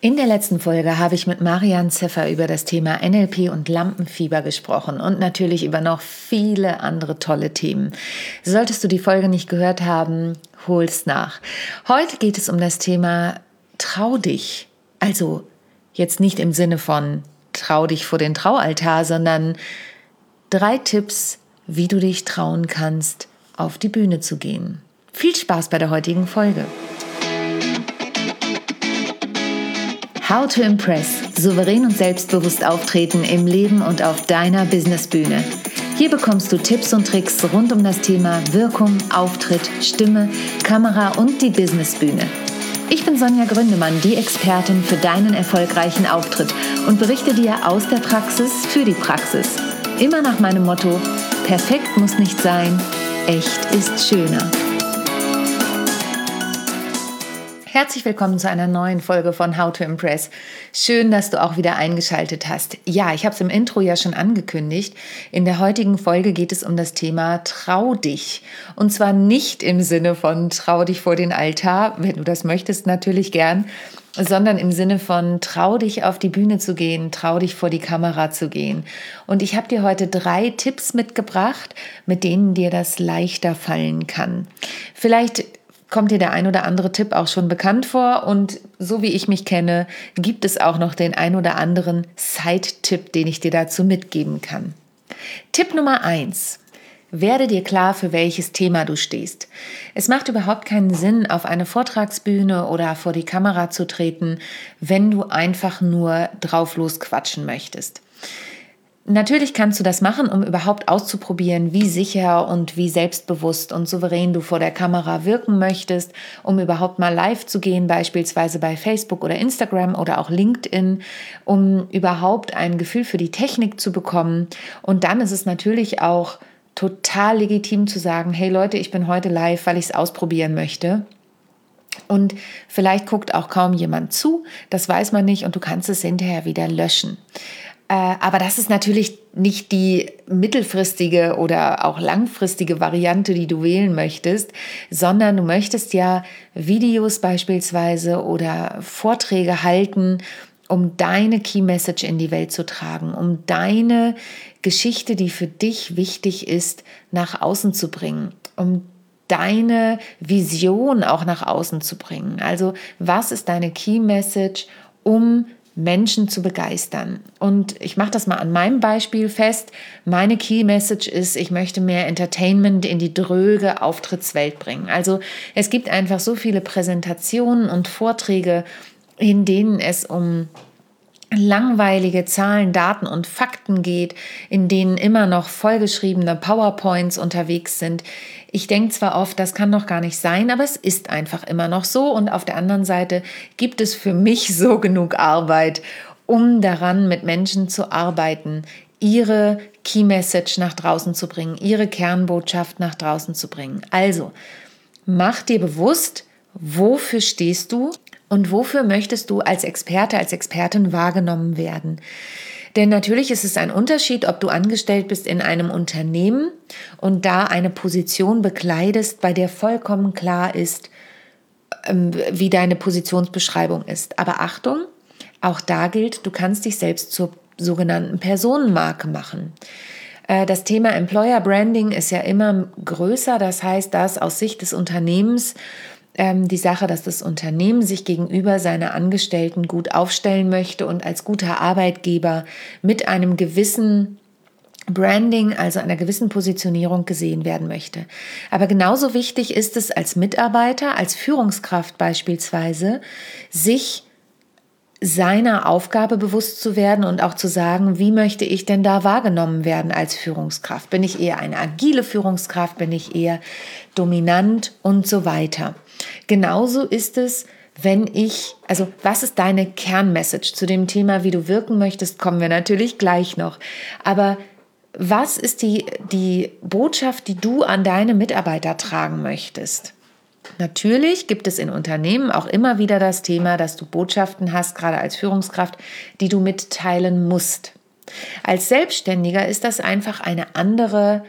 In der letzten Folge habe ich mit Marian Zeffer über das Thema NLP und Lampenfieber gesprochen und natürlich über noch viele andere tolle Themen. Solltest du die Folge nicht gehört haben, hol's nach. Heute geht es um das Thema Trau dich. Also jetzt nicht im Sinne von trau dich vor den Traualtar, sondern 3 Tipps, wie du dich trauen kannst, auf die Bühne zu gehen. Viel Spaß bei der heutigen Folge. How to Impress. Souverän und selbstbewusst auftreten im Leben und auf deiner Businessbühne. Hier bekommst du Tipps und Tricks rund um das Thema Wirkung, Auftritt, Stimme, Kamera und die Businessbühne. Ich bin Sonja Gründemann, die Expertin für deinen erfolgreichen Auftritt und berichte dir aus der Praxis für die Praxis. Immer nach meinem Motto: perfekt muss nicht sein, echt ist schöner. Herzlich willkommen zu einer neuen Folge von How to Impress. Schön, dass du auch wieder eingeschaltet hast. Ja, ich habe es im Intro ja schon angekündigt. In der heutigen Folge geht es um das Thema Trau dich. Und zwar nicht im Sinne von trau dich vor den Altar, wenn du das möchtest, natürlich gern, sondern im Sinne von trau dich auf die Bühne zu gehen, trau dich vor die Kamera zu gehen. Und ich habe dir heute 3 Tipps mitgebracht, mit denen dir das leichter fallen kann. Vielleicht kommt dir der ein oder andere Tipp auch schon bekannt vor und so wie ich mich kenne, gibt es auch noch den ein oder anderen Side-Tipp, den ich dir dazu mitgeben kann. Tipp Nummer 1. Werde dir klar, für welches Thema du stehst. Es macht überhaupt keinen Sinn, auf eine Vortragsbühne oder vor die Kamera zu treten, wenn du einfach nur drauf losquatschen möchtest. Natürlich kannst du das machen, um überhaupt auszuprobieren, wie sicher und wie selbstbewusst und souverän du vor der Kamera wirken möchtest, um überhaupt mal live zu gehen, beispielsweise bei Facebook oder Instagram oder auch LinkedIn, um überhaupt ein Gefühl für die Technik zu bekommen. Und dann ist es natürlich auch total legitim zu sagen, hey Leute, ich bin heute live, weil ich es ausprobieren möchte. Und vielleicht guckt auch kaum jemand zu, das weiß man nicht und du kannst es hinterher wieder löschen. Aber das ist natürlich nicht die mittelfristige oder auch langfristige Variante, die du wählen möchtest, sondern du möchtest ja Videos beispielsweise oder Vorträge halten, um deine Key Message in die Welt zu tragen, um deine Geschichte, die für dich wichtig ist, nach außen zu bringen, um deine Vision auch nach außen zu bringen. Also was ist deine Key Message, um Menschen zu begeistern? Und ich mache das mal an meinem Beispiel fest. Meine Key Message ist, ich möchte mehr Entertainment in die dröge Auftrittswelt bringen. Also es gibt einfach so viele Präsentationen und Vorträge, in denen es um langweilige Zahlen, Daten und Fakten geht, in denen immer noch vollgeschriebene PowerPoints unterwegs sind. Ich denke zwar oft, das kann doch gar nicht sein, aber es ist einfach immer noch so. Und auf der anderen Seite gibt es für mich so genug Arbeit, um daran mit Menschen zu arbeiten, ihre Key Message nach draußen zu bringen, ihre Kernbotschaft nach draußen zu bringen. Also, mach dir bewusst, wofür stehst du? Und wofür möchtest du als Experte, als Expertin wahrgenommen werden? Denn natürlich ist es ein Unterschied, ob du angestellt bist in einem Unternehmen und da eine Position bekleidest, bei der vollkommen klar ist, wie deine Positionsbeschreibung ist. Aber Achtung, auch da gilt, du kannst dich selbst zur sogenannten Personenmarke machen. Das Thema Employer Branding ist ja immer größer, das heißt, dass aus Sicht des Unternehmens die Sache, dass das Unternehmen sich gegenüber seiner Angestellten gut aufstellen möchte und als guter Arbeitgeber mit einem gewissen Branding, also einer gewissen Positionierung gesehen werden möchte. Aber genauso wichtig ist es als Mitarbeiter, als Führungskraft beispielsweise, sich seiner Aufgabe bewusst zu werden und auch zu sagen, wie möchte ich denn da wahrgenommen werden als Führungskraft? Bin ich eher eine agile Führungskraft? Bin ich eher dominant und so weiter? Genauso ist es, was ist deine Kernmessage? Zu dem Thema, wie du wirken möchtest, kommen wir natürlich gleich noch. Aber was ist die Botschaft, die du an deine Mitarbeiter tragen möchtest? Natürlich gibt es in Unternehmen auch immer wieder das Thema, dass du Botschaften hast, gerade als Führungskraft, die du mitteilen musst. Als Selbstständiger ist das einfach eine andere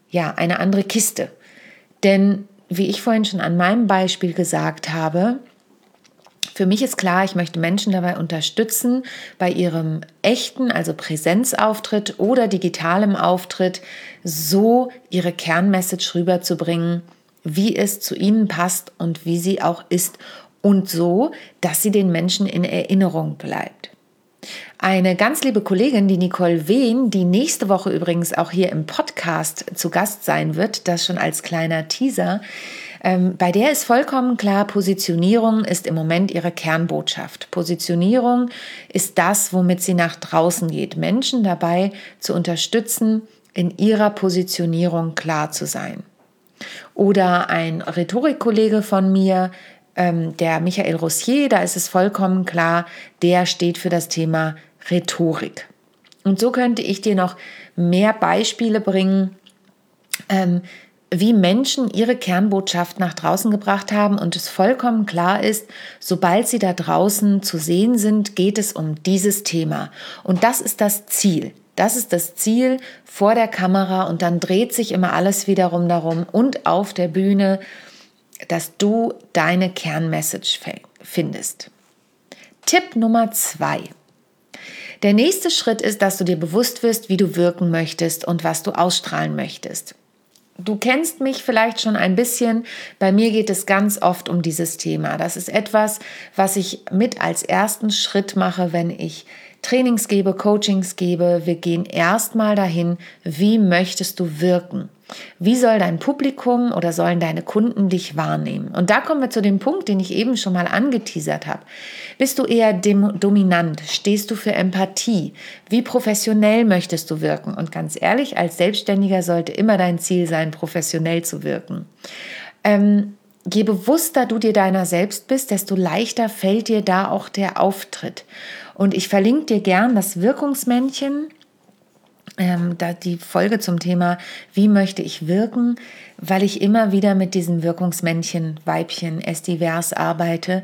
Kiste. Denn wie ich vorhin schon an meinem Beispiel gesagt habe, Für mich ist klar, ich möchte Menschen dabei unterstützen, bei ihrem echten, also Präsenzauftritt oder digitalem Auftritt, so ihre Kernmessage rüberzubringen, wie es zu ihnen passt und wie sie auch ist und so, dass sie den Menschen in Erinnerung bleibt. Eine ganz liebe Kollegin, die Nicole Wehn, die nächste Woche übrigens auch hier im Podcast zu Gast sein wird, das schon als kleiner Teaser, bei der ist vollkommen klar, Positionierung ist im Moment ihre Kernbotschaft. Positionierung ist das, womit sie nach draußen geht, Menschen dabei zu unterstützen, in ihrer Positionierung klar zu sein. Oder ein Rhetorikkollege von mir, der Michael Rossier, da ist es vollkommen klar, der steht für das Thema Rhetorik. Und so könnte ich dir noch mehr Beispiele bringen, wie Menschen ihre Kernbotschaft nach draußen gebracht haben und es vollkommen klar ist, sobald sie da draußen zu sehen sind, geht es um dieses Thema. Und das ist das Ziel. Das ist das Ziel vor der Kamera und dann dreht sich immer alles wiederum darum und auf der Bühne, dass du deine Kernmessage findest. Tipp Nummer 2. Der nächste Schritt ist, dass du dir bewusst wirst, wie du wirken möchtest und was du ausstrahlen möchtest. Du kennst mich vielleicht schon ein bisschen. Bei mir geht es ganz oft um dieses Thema. Das ist etwas, was ich mit als ersten Schritt mache, wenn ich Trainings gebe, Coachings gebe. Wir gehen erstmal dahin, wie möchtest du wirken? Wie soll dein Publikum oder sollen deine Kunden dich wahrnehmen? Und da kommen wir zu dem Punkt, den ich eben schon mal angeteasert habe. Bist du eher dominant? Stehst du für Empathie? Wie professionell möchtest du wirken? Und ganz ehrlich, als Selbstständiger sollte immer dein Ziel sein, professionell zu wirken. Je bewusster du dir deiner selbst bist, desto leichter fällt dir da auch der Auftritt. Und ich verlinke dir gern das Wirkungsmännchen, da die Folge zum Thema, wie möchte ich wirken, weil ich immer wieder mit diesem Wirkungsmännchen, Weibchen, S-divers arbeite,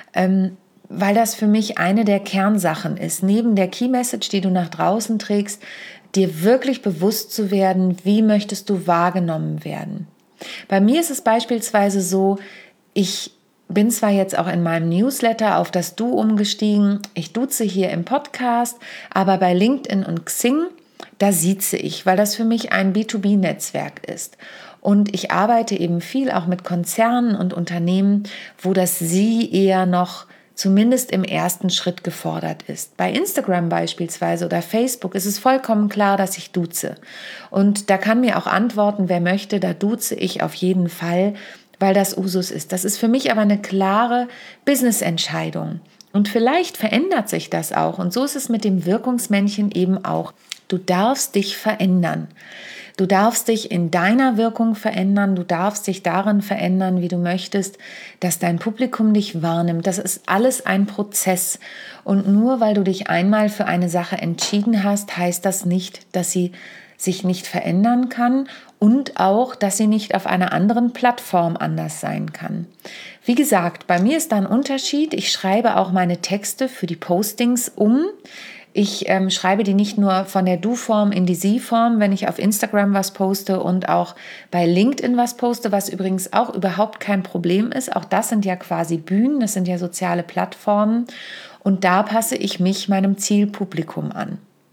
weil das für mich eine der Kernsachen ist. Neben der Key Message, die du nach draußen trägst, dir wirklich bewusst zu werden, wie möchtest du wahrgenommen werden. Bei mir ist es beispielsweise so, ich bin zwar jetzt auch in meinem Newsletter auf das Du umgestiegen, ich duze hier im Podcast, aber bei LinkedIn und Xing, da sieze ich, weil das für mich ein B2B-Netzwerk ist. Und ich arbeite eben viel auch mit Konzernen und Unternehmen, wo das Sie eher noch zumindest im ersten Schritt gefordert ist. Bei Instagram beispielsweise oder Facebook ist es vollkommen klar, dass ich duze. Und da kann mir auch antworten, wer möchte, da duze ich auf jeden Fall, weil das Usus ist. Das ist für mich aber eine klare Business-Entscheidung. Und vielleicht verändert sich das auch. Und so ist es mit dem Wirkungsmännchen eben auch. Du darfst dich verändern. Du darfst dich in deiner Wirkung verändern. Du darfst dich darin verändern, wie du möchtest, dass dein Publikum dich wahrnimmt. Das ist alles ein Prozess. Und nur weil du dich einmal für eine Sache entschieden hast, heißt das nicht, dass sie sich nicht verändern kann und auch, dass sie nicht auf einer anderen Plattform anders sein kann. Wie gesagt, bei mir ist da ein Unterschied. Ich schreibe auch meine Texte für die Postings um. Ich schreibe die nicht nur von der Du-Form in die Sie-Form, wenn ich auf Instagram was poste und auch bei LinkedIn was poste, was übrigens auch überhaupt kein Problem ist. Auch das sind ja quasi Bühnen, das sind ja soziale Plattformen und da passe ich mich meinem Zielpublikum an.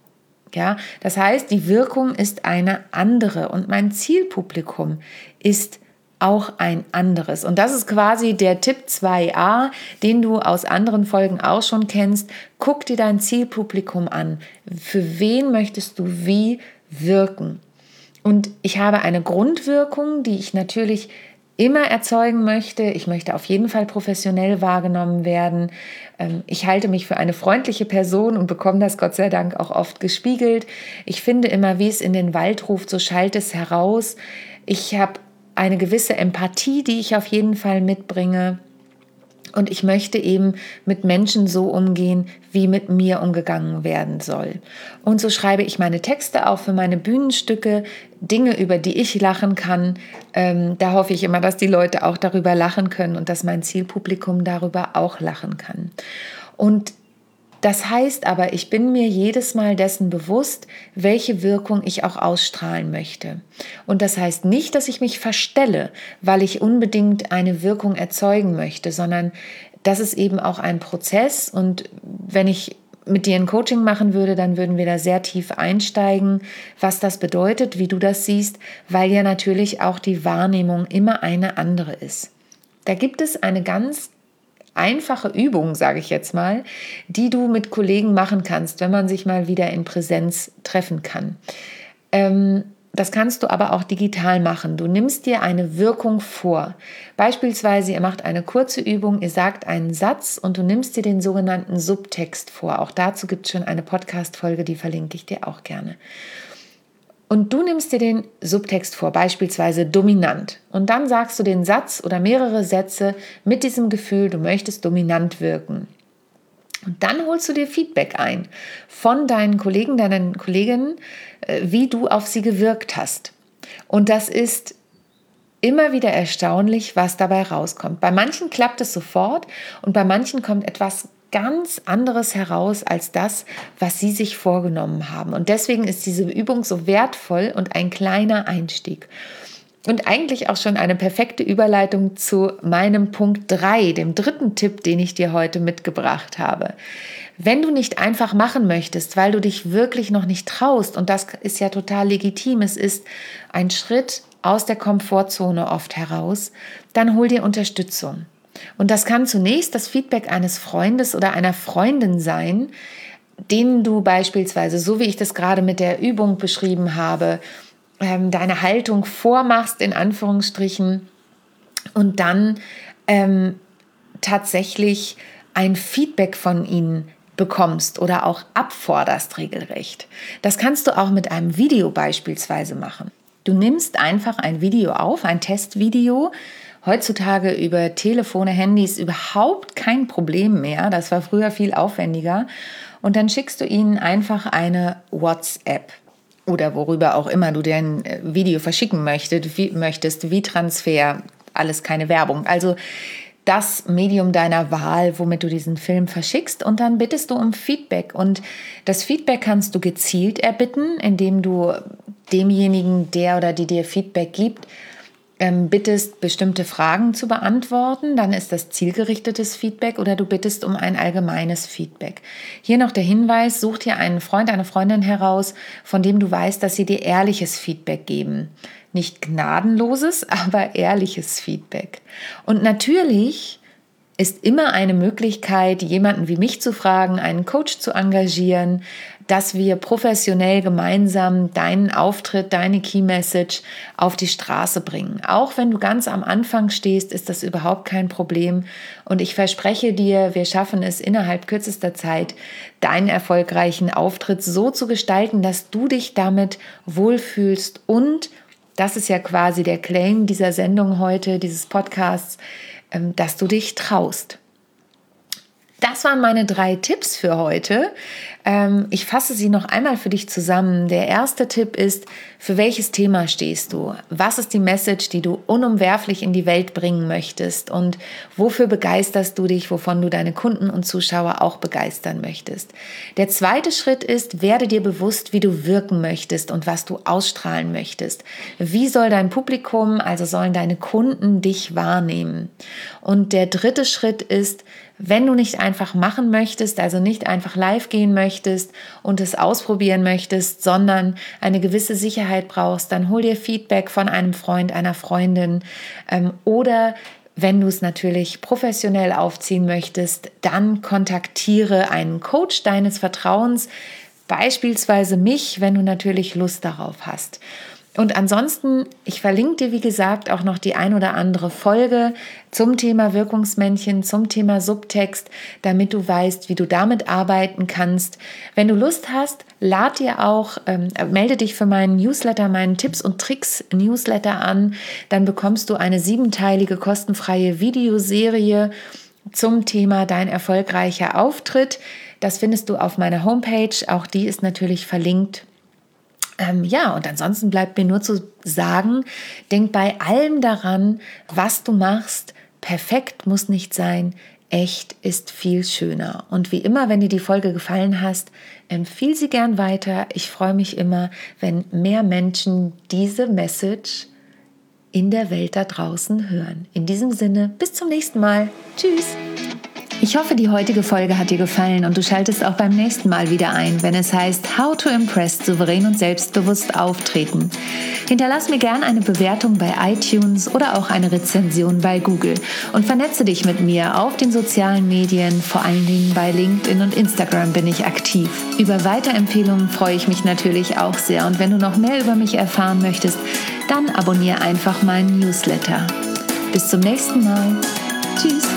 Ja, das heißt, die Wirkung ist eine andere und mein Zielpublikum ist auch ein anderes. Und das ist quasi der Tipp 2a, den du aus anderen Folgen auch schon kennst. Guck dir dein Zielpublikum an. Für wen möchtest du wie wirken? Und ich habe eine Grundwirkung, die ich natürlich immer erzeugen möchte. Ich möchte auf jeden Fall professionell wahrgenommen werden. Ich halte mich für eine freundliche Person und bekomme das Gott sei Dank auch oft gespiegelt. Ich finde immer, wie es in den Wald ruft, so schallt es heraus. Ich habe eine gewisse Empathie, die ich auf jeden Fall mitbringe. Und ich möchte eben mit Menschen so umgehen, wie mit mir umgegangen werden soll. Und so schreibe ich meine Texte auch für meine Bühnenstücke, Dinge, über die ich lachen kann. Da hoffe ich immer, dass die Leute auch darüber lachen können und dass mein Zielpublikum darüber auch lachen kann. Und das heißt aber, ich bin mir jedes Mal dessen bewusst, welche Wirkung ich auch ausstrahlen möchte. Und das heißt nicht, dass ich mich verstelle, weil ich unbedingt eine Wirkung erzeugen möchte, sondern das ist eben auch ein Prozess. Und wenn ich mit dir ein Coaching machen würde, dann würden wir da sehr tief einsteigen, was das bedeutet, wie du das siehst, weil ja natürlich auch die Wahrnehmung immer eine andere ist. Da gibt es eine ganz einfache Übung, sage ich jetzt mal, die du mit Kollegen machen kannst, wenn man sich mal wieder in Präsenz treffen kann. Das kannst du aber auch digital machen. Du nimmst dir eine Wirkung vor. Beispielsweise, ihr macht eine kurze Übung, ihr sagt einen Satz und du nimmst dir den sogenannten Subtext vor. Auch dazu gibt es schon eine Podcast-Folge, die verlinke ich dir auch gerne. Und du nimmst dir den Subtext vor, beispielsweise dominant. Und dann sagst du den Satz oder mehrere Sätze mit diesem Gefühl, du möchtest dominant wirken. Und dann holst du dir Feedback ein von deinen Kollegen, deinen Kolleginnen, wie du auf sie gewirkt hast. Und das ist immer wieder erstaunlich, was dabei rauskommt. Bei manchen klappt es sofort und bei manchen kommt etwas ganz anderes heraus als das, was sie sich vorgenommen haben. Und deswegen ist diese Übung so wertvoll und ein kleiner Einstieg. Und eigentlich auch schon eine perfekte Überleitung zu meinem Punkt 3, dem dritten Tipp, den ich dir heute mitgebracht habe. Wenn du nicht einfach machen möchtest, weil du dich wirklich noch nicht traust, und das ist ja total legitim, es ist ein Schritt aus der Komfortzone oft heraus, dann hol dir Unterstützung. Und das kann zunächst das Feedback eines Freundes oder einer Freundin sein, denen du beispielsweise, so wie ich das gerade mit der Übung beschrieben habe, deine Haltung vormachst, in Anführungsstrichen, und dann tatsächlich ein Feedback von ihnen bekommst oder auch abforderst regelrecht. Das kannst du auch mit einem Video beispielsweise machen. Du nimmst einfach ein Video auf, ein Testvideo, heutzutage über Telefone, Handys überhaupt kein Problem mehr, das war früher viel aufwendiger, und dann schickst du ihnen einfach eine WhatsApp. Oder worüber auch immer du dein Video verschicken möchtest, wie Transfer, alles keine Werbung. Also das Medium deiner Wahl, womit du diesen Film verschickst, und dann bittest du um Feedback. Und das Feedback kannst du gezielt erbitten, indem du demjenigen, der oder die dir Feedback gibt, bittest, bestimmte Fragen zu beantworten, dann ist das zielgerichtetes Feedback, oder du bittest um ein allgemeines Feedback. Hier noch der Hinweis, such dir einen Freund, eine Freundin heraus, von dem du weißt, dass sie dir ehrliches Feedback geben. Nicht gnadenloses, aber ehrliches Feedback. Und natürlich ist immer eine Möglichkeit, jemanden wie mich zu fragen, einen Coach zu engagieren, dass wir professionell gemeinsam deinen Auftritt, deine Key Message auf die Straße bringen. Auch wenn du ganz am Anfang stehst, ist das überhaupt kein Problem. Und ich verspreche dir, wir schaffen es innerhalb kürzester Zeit, deinen erfolgreichen Auftritt so zu gestalten, dass du dich damit wohlfühlst. Und das ist ja quasi der Claim dieser Sendung heute, dieses Podcasts, dass du dich traust. Das waren meine 3 Tipps für heute. Ich fasse sie noch einmal für dich zusammen. Der erste Tipp ist, für welches Thema stehst du? Was ist die Message, die du unumwerflich in die Welt bringen möchtest? Und wofür begeisterst du dich, wovon du deine Kunden und Zuschauer auch begeistern möchtest? Der zweite Schritt ist, werde dir bewusst, wie du wirken möchtest und was du ausstrahlen möchtest. Wie soll dein Publikum, also sollen deine Kunden dich wahrnehmen? Und der dritte Schritt ist, wenn du nicht einfach machen möchtest, also nicht einfach live gehen möchtest und es ausprobieren möchtest, sondern eine gewisse Sicherheit brauchst, dann hol dir Feedback von einem Freund, einer Freundin, oder wenn du es natürlich professionell aufziehen möchtest, dann kontaktiere einen Coach deines Vertrauens, beispielsweise mich, wenn du natürlich Lust darauf hast. Und ansonsten, ich verlinke dir, wie gesagt, auch noch die ein oder andere Folge zum Thema Wirkungsmännchen, zum Thema Subtext, damit du weißt, wie du damit arbeiten kannst. Wenn du Lust hast, melde dich für meinen Newsletter, meinen Tipps und Tricks Newsletter an. Dann bekommst du eine 7-teilige kostenfreie Videoserie zum Thema dein erfolgreicher Auftritt. Das findest du auf meiner Homepage. Auch die ist natürlich verlinkt. Und ansonsten bleibt mir nur zu sagen, denk bei allem daran, was du machst. Perfekt muss nicht sein, echt ist viel schöner. Und wie immer, wenn dir die Folge gefallen hat, empfiehl sie gern weiter. Ich freue mich immer, wenn mehr Menschen diese Message in der Welt da draußen hören. In diesem Sinne, bis zum nächsten Mal. Tschüss! Ich hoffe, die heutige Folge hat dir gefallen und du schaltest auch beim nächsten Mal wieder ein, wenn es heißt How to Impress, souverän und selbstbewusst auftreten. Hinterlass mir gerne eine Bewertung bei iTunes oder auch eine Rezension bei Google und vernetze dich mit mir auf den sozialen Medien, vor allen Dingen bei LinkedIn und Instagram bin ich aktiv. Über Weiterempfehlungen freue ich mich natürlich auch sehr und wenn du noch mehr über mich erfahren möchtest, dann abonniere einfach meinen Newsletter. Bis zum nächsten Mal. Tschüss.